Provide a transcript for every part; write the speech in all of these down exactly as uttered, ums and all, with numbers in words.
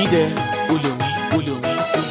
امید علومی علومی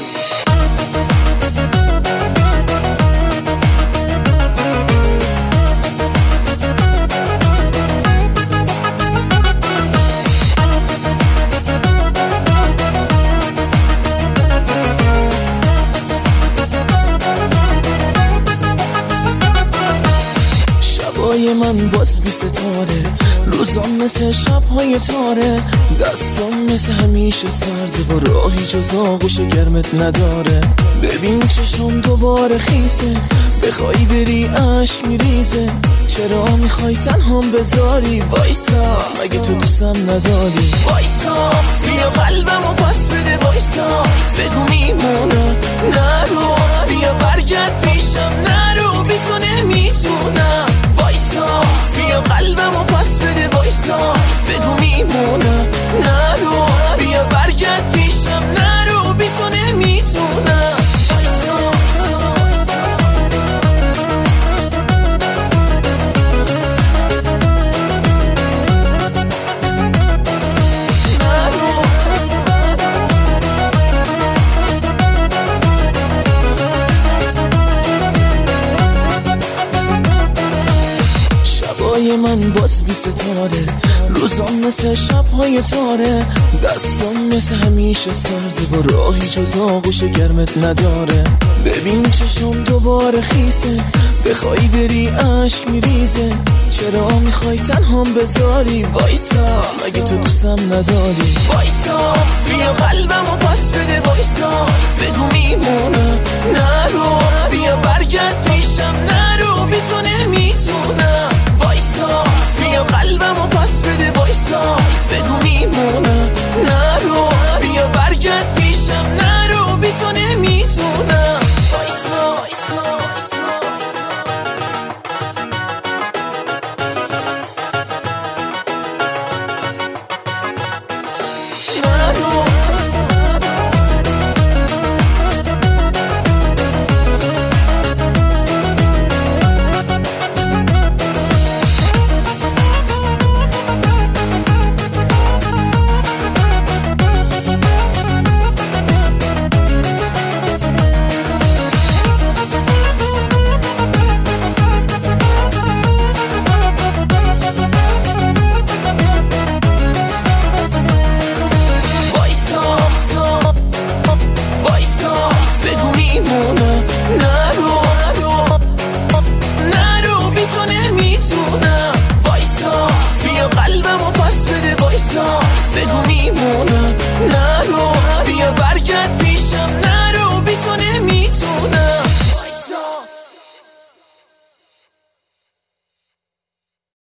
شبای من باز بی ستاره، روزام مثل شبهای تاره، دستام مثل همیشه سرده و راهی جز آغوش گرمت نداره. ببین چشم دوباره خیسه، بخوای بری عشق میریزه، چرا میخوای تنهام بذاری؟ وایسا مگه تو دوستم نداری؟ وایسا بیا قلبمو پس بده، وایسا بگو میمونم نرو، بیا برگرد پیشم نرو، بی تو نمیتونم. وایسا بیا قلبمو پس بده، وایسا بگو میمونم نرو، بیا برگرد پیشم نرو، بی تو نمیتونم. شبای من باز بی ستاره، روزام مثل شبهای تاره، دستام مثل همیشه سرده و راهی جز آغوش گرمت نداره. ببین چشم دوباره خیسه، بخوای بری عشق میریزه، چرا میخوای تنهام بذاری؟ وایسا مگه تو دوستم نداری؟ وایسا بیا قلبمو پس بده، وایسا بگو میمونم نرو، بیا برگرد پیشم نرو، بی تو